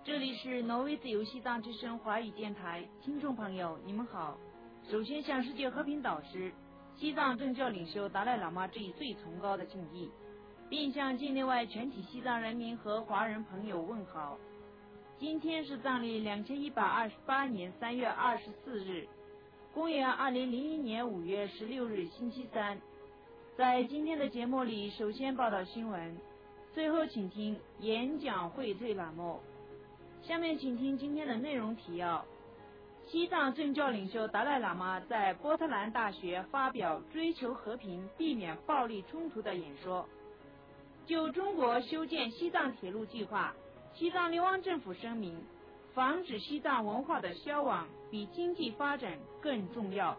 这里是挪威自由西藏之声华语电台，听众朋友你们好。首先向世界和平导师、西藏政教领袖达赖喇嘛致以最崇高的敬意，并向境内外全体西藏人民和华人朋友问好。今天是藏历2128年3月24日，公元2001年5月16日星期三。在今天的节目里，首先报道新闻，最后请听演讲荟萃栏目。下面请听今天的内容提要。西藏政教领袖达赖喇嘛在波特兰大学发表追求和平、避免暴力冲突的演说。就中国修建西藏铁路计划，西藏流亡政府声明，防止西藏文化的消亡比经济发展更重要。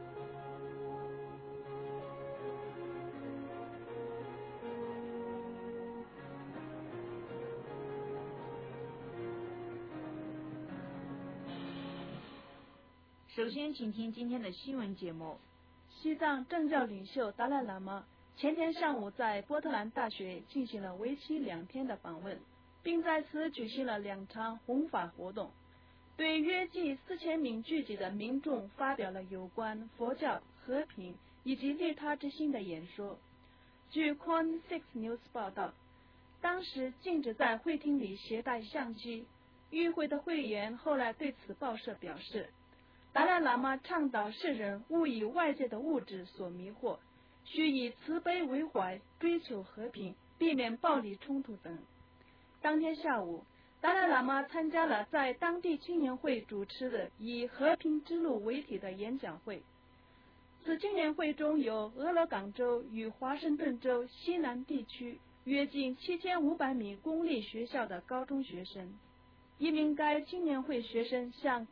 首先请听今天的新闻节目。 西藏政教领袖达赖喇嘛前天上午在波特兰大学进行了为期2天的访问，并在此举行了2场弘法活动，对约近4000名聚集的民众发表了有关佛教、和平以及利他之心的演说。据 Kwan 6 News 报道，当时禁止在会厅里携带相机，与会的会员后来对此报社表示，达赖喇嘛倡导世人勿以外界的物质所迷惑，需以慈悲为怀，追求和平，避免暴力冲突等。当天下午，达赖喇嘛参加了在当地青年会主持的以和平之路为题的演讲会。此青年会中有俄勒冈州与华盛顿州西南地区约近7500名公立学校的高中学生。一名该青年会学生向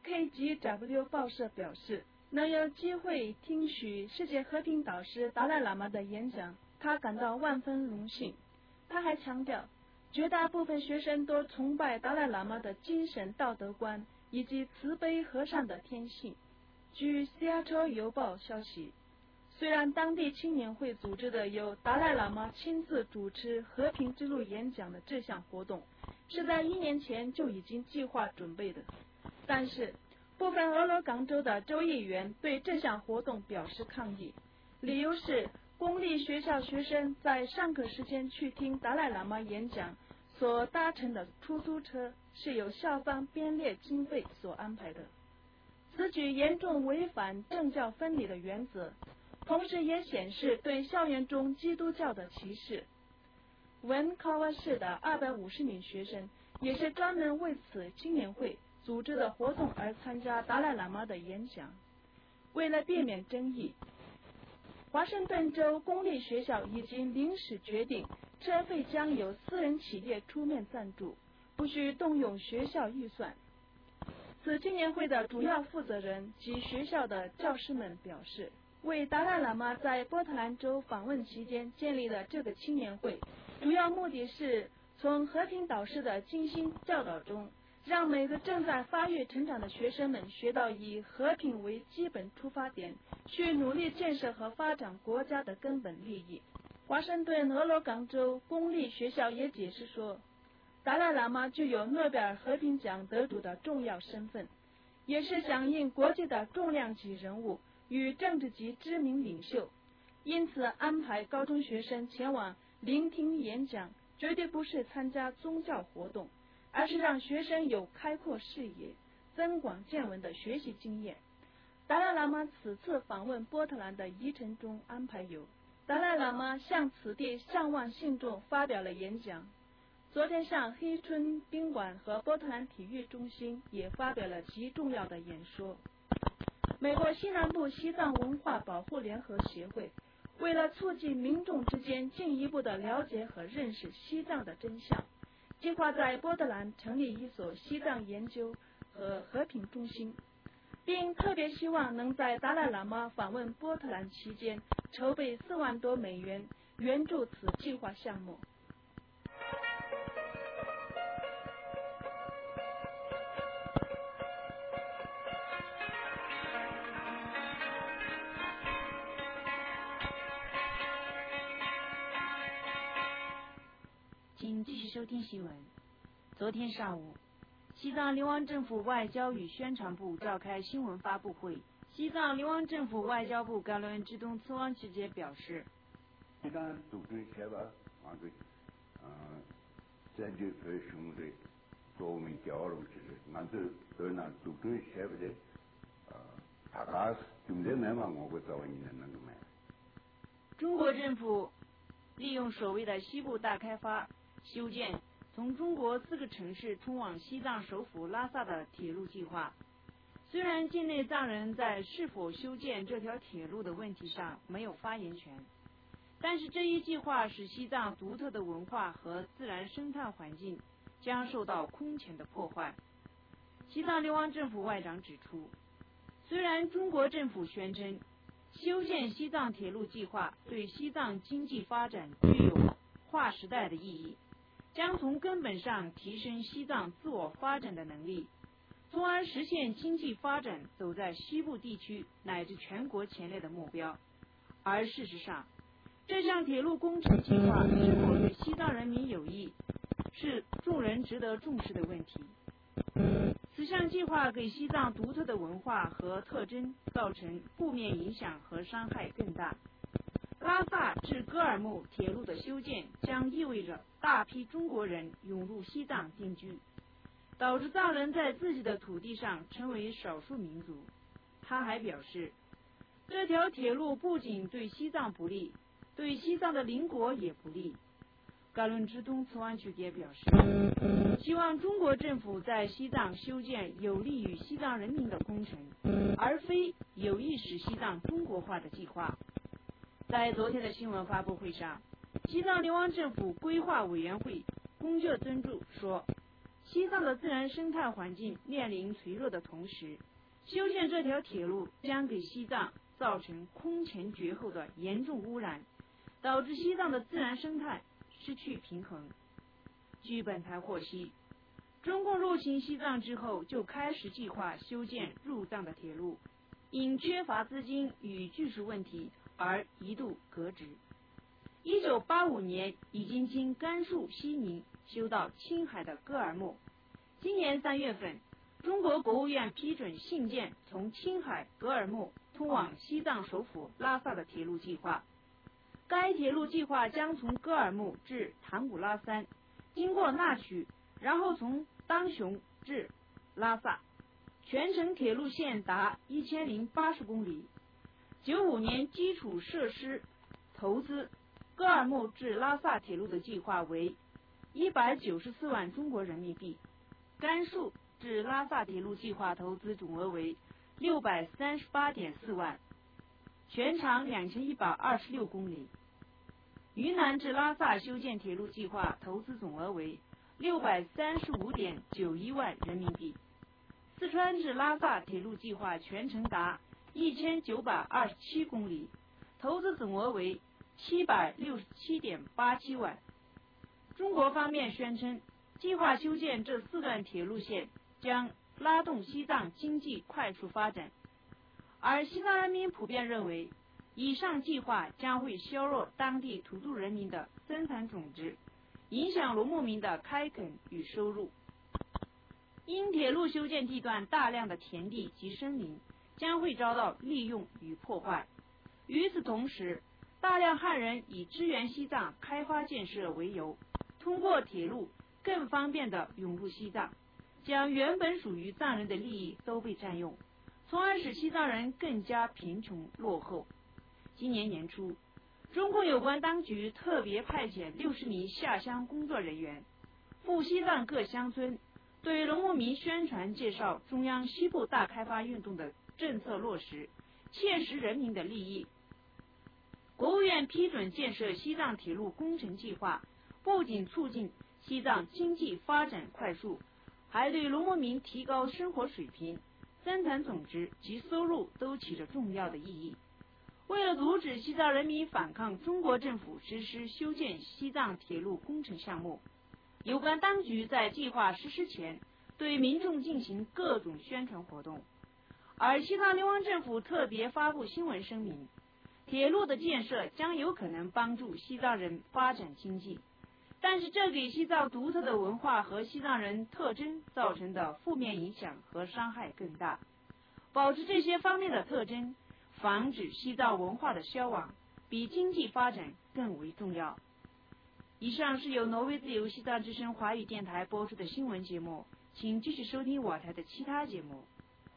KGW 报社表示，能有机会听取世界和平导师达赖喇嘛的演讲，他感到万分荣幸。他还强调，绝大部分学生都崇拜达赖喇嘛的精神道德观以及慈悲和善的天性。据西雅图邮报消息，虽然当地青年会组织的由达赖喇嘛亲自主持和平之路演讲的这项活动是在1年前就已经计划准备的，但是部分俄勒冈州的州议员对这项活动表示抗议，理由是公立学校学生在上课时间去听达赖喇嘛演讲所搭乘的出租车是由校方编列经费所安排的。此举严重违反政教分离的原则，同时也显示对校园中基督教的歧视。文考瓦市的250名学生也是专门为此青年会组织的活动而参加达赖喇嘛的演讲。为了避免争议，华盛顿州公立学校已经临时决定，车费将由私人企业出面赞助，不需动用学校预算。此青年会的主要负责人及学校的教师们表示，为达赖喇嘛在波特兰州访问期间建立的这个青年会，主要目的是从和平导师的精心教导中，让每个正在发育成长的学生们学到以和平为基本出发点，去努力建设和发展国家的根本利益。华盛顿俄勒冈州公立学校也解释说，达赖喇嘛具有诺贝尔和平奖得主的重要身份，也是响应国际的重量级人物与政治级知名领袖，因此安排高中学生前往聆听演讲，绝对不是参加宗教活动，而是让学生有开阔视野、增广见闻的学习经验。达赖喇嘛此次访问波特兰的议程中安排有，达赖喇嘛向此地上万信众发表了演讲。昨天上黑春宾馆和波特兰体育中心也发表了极重要的演说。美国西南部西藏文化保护联合协会为了促进民众之间进一步的了解和认识西藏的真相，计划在波特兰成立一所西藏研究和和平中心，并特别希望能在达赖喇嘛访问波特兰期间筹备4万多美元援助此计划项目。 请继续收听新闻。昨天上午， 西藏流亡政府外交与宣传部召开新闻发布会。西藏流亡政府外交部甘伦支东次旺曲杰表示， 西藏独立宪法反对，坚决对兄弟多名交流之事，俺这对那独立宪法的他家中间没嘛，我会找你的那个没。 中国政府利用所谓的西部大开发，修建从中国4个城市通往西藏首府拉萨的铁路计划。虽然境内藏人在是否修建这条铁路的问题上没有发言权，但是这一计划使西藏独特的文化和自然生态环境将受到空前的破坏。西藏流亡政府外长指出，虽然中国政府宣称修建西藏铁路计划对西藏经济发展具有划时代的意义，将从根本上提升西藏自我发展的能力，从而实现经济发展走在西部地区乃至全国前列的目标。而事实上，这项铁路工程计划是否对西藏人民有益，是众人值得重视的问题。此项计划给西藏独特的文化和特征造成负面影响和伤害更大。拉萨至格尔木铁路的修建将意味着大批中国人涌入西藏定居，导致藏人在自己的土地上成为少数民族。他还表示，这条铁路不仅对西藏不利，对西藏的邻国也不利。甘伦支东次旺曲杰表示，希望中国政府在西藏修建有利于西藏人民的工程，而非有意使西藏中国化的计划。在昨天的新闻发布会上，西藏流亡政府规划委员会公觉尊著说，西藏的自然生态环境面临脆弱的同时，修建这条铁路将给西藏造成空前绝后的严重污染，导致西藏的自然生态失去平衡。据本台获悉，中共入侵西藏之后就开始计划修建入藏的铁路，因缺乏资金与技术问题而一度搁置。1985年已经经甘肃西宁修到青海的格尔木。今年3月份，中国国务院批准信建从青海格尔木通往西藏首府拉萨的铁路计划。该铁路计划将从格尔木至唐古拉山，经过纳曲，然后从当雄至拉萨，全程铁路线达1080公里。95年基础设施投资格尔木至拉萨铁路的计划为194万中国人民币，甘肃至拉萨铁路计划投资总额为638.4万，全长2126公里。云南至拉萨修建铁路计划投资总额为635.91万人民币。四川至拉萨铁路计划全程达1927公里，投资总额为767.87万。中国方面宣称，计划修建这4段铁路线将拉动西藏经济快速发展，而西藏人民普遍认为，以上计划将会削弱当地土著人民的生产总值，影响农牧民的开垦与收入。因铁路修建地段大量的田地及森林将会遭到利用与破坏。与此同时，大量汉人以支援西藏开发建设为由，通过铁路更方便地涌入西藏，将原本属于藏人的利益都被占用，从而使西藏人更加贫穷落后。今年年初，中共有关当局特别派遣60名下乡工作人员赴西藏各乡村，对农牧民宣传介绍中央西部大开发运动的政策落实，切实人民的利益。国务院批准建设西藏铁路工程计划，不仅促进西藏经济发展快速，还对农牧民提高生活水平、生产总值及收入都起着重要的意义。为了阻止西藏人民反抗中国政府实施修建西藏铁路工程项目，有关当局在计划实施前对民众进行各种宣传活动。而西藏流亡政府特别发布新闻声明，铁路的建设将有可能帮助西藏人发展经济， 但是这给西藏独特的文化和西藏人特征造成的负面影响和伤害更大。保持这些方面的特征，防止西藏文化的消亡，比经济发展更为重要。以上是由挪威自由西藏之声华语电台播出的新闻节目，请继续收听我台的其他节目。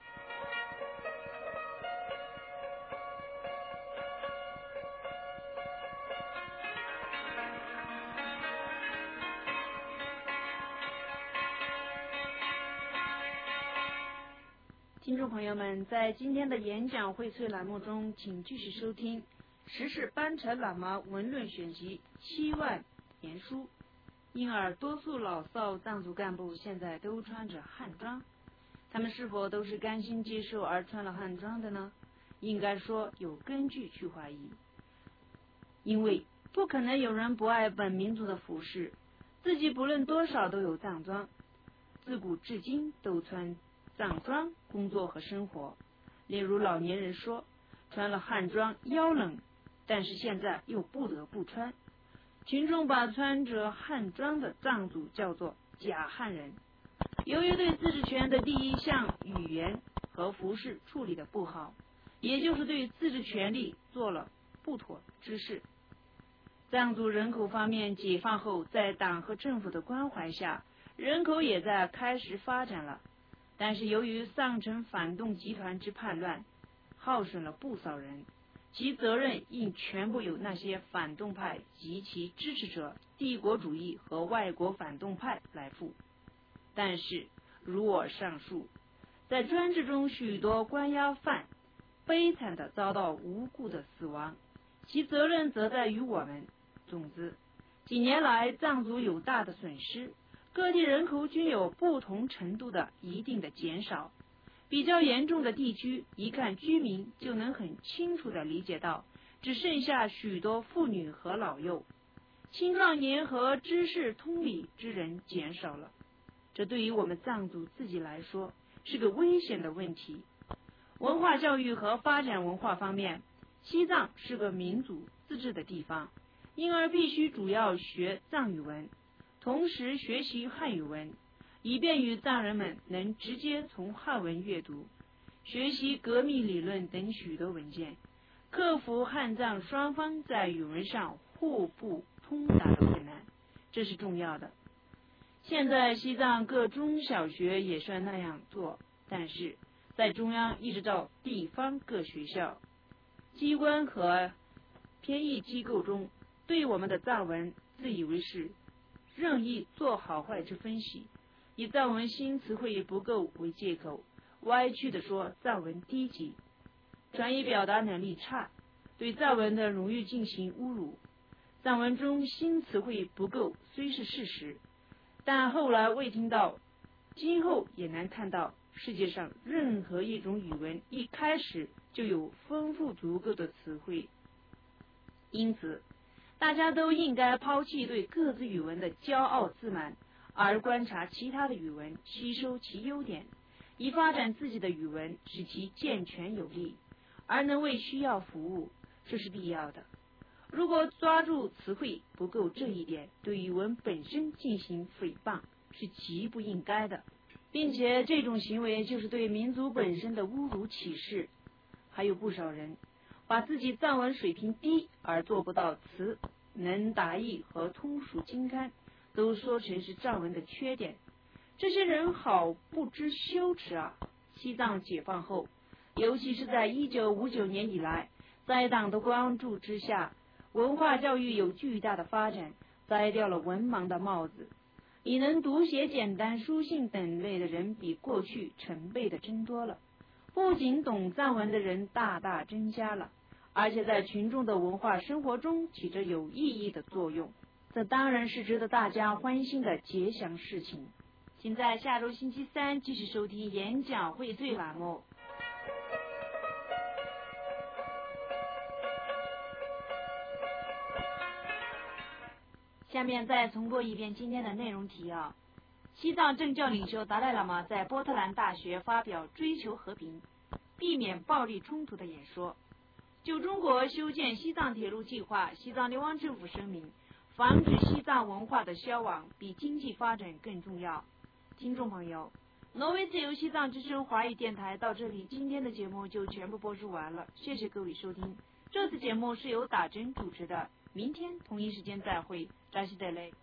听众朋友们，在今天的演讲荟萃栏目中，请继续收听时事班禅喇嘛文论选集7万言书。因而多数老少藏族干部现在都穿着汉装，他们是否都是甘心接受而穿了汉装的呢？应该说有根据去怀疑，因为不可能有人不爱本民族的服饰，自己不论多少都有藏装，自古至今都穿藏装工作和生活。例如老年人说穿了汉装腰冷，但是现在又不得不穿。群众把穿着汉装的藏族叫做假汉人。由于对自治权的第一项语言和服饰处理的不好，也就是对自治权利做了不妥之事。藏族人口方面，解放后在党和政府的关怀下，人口也在开始发展了，但是由于上层反动集团之叛乱，耗损了不少人，其责任应全部由那些反动派及其支持者、帝国主义和外国反动派来负。但是如我上述，在专制中许多关押犯悲惨地遭到无故的死亡，其责任则在于我们。总之，几年来藏族有大的损失，各地人口均有不同程度的一定的减少。比较严重的地区，一看居民就能很清楚地理解到，只剩下许多妇女和老幼，青壮年和知识通理之人减少了。这对于我们藏族自己来说是个危险的问题。文化教育和发展文化方面，西藏是个民主自治的地方，因而必须主要学藏语文，同时学习汉语文，以便于藏人们能直接从汉文阅读，学习革命理论等许多文件，克服汉藏双方在语文上互不通达的困难，这是重要的。现在西藏各中小学也算那样做，但是在中央一直到地方各学校、机关和偏义机构中，对我们的藏文自以为是任意做好坏之分析，以藏文新词汇不够为借口，歪曲地说藏文低级，转移表达能力差，对藏文的荣誉进行侮辱。藏文中新词汇不够虽是事实，但后来未听到，今后也难看到世界上任何一种语文一开始就有丰富足够的词汇。因此大家都应该抛弃对各自语文的骄傲自满，而观察其他的语文，吸收其优点，以发展自己的语文，使其健全有力，而能为需要服务，这是必要的。如果抓住词汇不够这一点，对语文本身进行诽谤，是极不应该的，并且这种行为就是对民族本身的侮辱启示。还有不少人把自己藏文水平低而做不到词能达意和通俗精干都说成是藏文的缺点，这些人好不知羞耻啊！西藏解放后，尤其是在1959年以来，在党的关注之下，文化教育有巨大的发展，摘掉了文盲的帽子，以能读写简单书信等类的人比过去成倍的增多了。不仅懂藏文的人大大增加了，而且在群众的文化生活中起着有意义的作用，这当然是值得大家欢欣的吉祥事情。请在下周星期三继续收听演讲荟萃栏目。下面再重播一遍今天的内容提要。西藏政教领袖达赖喇嘛在波特兰大学发表追求和平、避免暴力冲突的演说。就中国修建西藏铁路计划，西藏流亡政府声明， 防止西藏文化的消亡比经济发展更重要。听众朋友，挪威自由西藏之声华语电台到这里，今天的节目就全部播出完了，谢谢各位收听。这次节目是由打针主持的，明天同一时间再会，扎西德雷。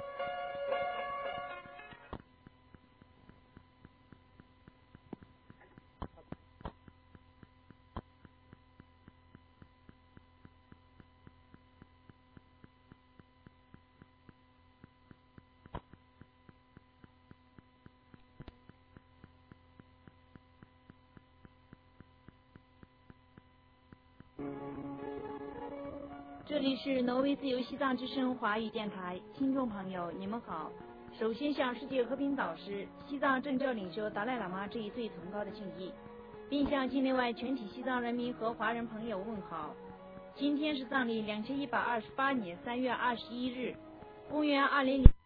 这里是挪威自由西藏之声华语电台，听众朋友你们好。首先向世界和平导师、西藏政教领袖达赖喇嘛致以最崇高的敬意，并向境内外全体西藏人民和华人朋友问好。今天是藏历2128年3月21日，公元2000。